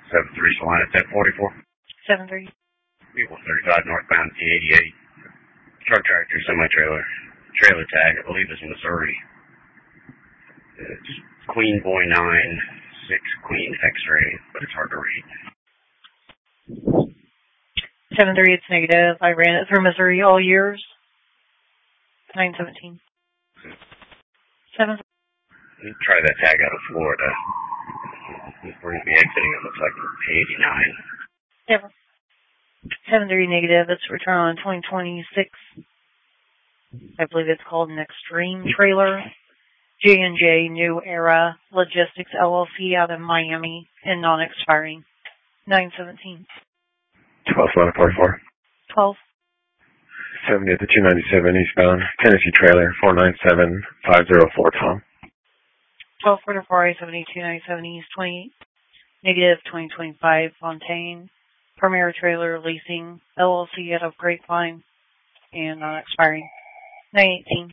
7-3 Salina, 1044. 7-3. Vehicle 35 northbound T88. Truck tractor, semi-trailer. Trailer tag, I believe is Missouri. It's Queen Boy 9, 6 Queen X-ray, but it's hard to read. 7-3, it's negative. I ran it through Missouri all years. 917. 7. Try that tag out of Florida. We're going to be exiting, it looks like, P89. Never. 7-3 negative. It's return on 2026. I believe it's called an Extreme Trailer. J&J New Era Logistics LLC out of Miami and non-expiring. 917. 12-1144. 12. 70 at the 297 eastbound. Tennessee trailer, 497-504 Tom. 1244 I-70 297 East 28. Negative 2025 Fontaine. Premier Trailer Leasing LLC out of Grapevine and non-expiring. 918.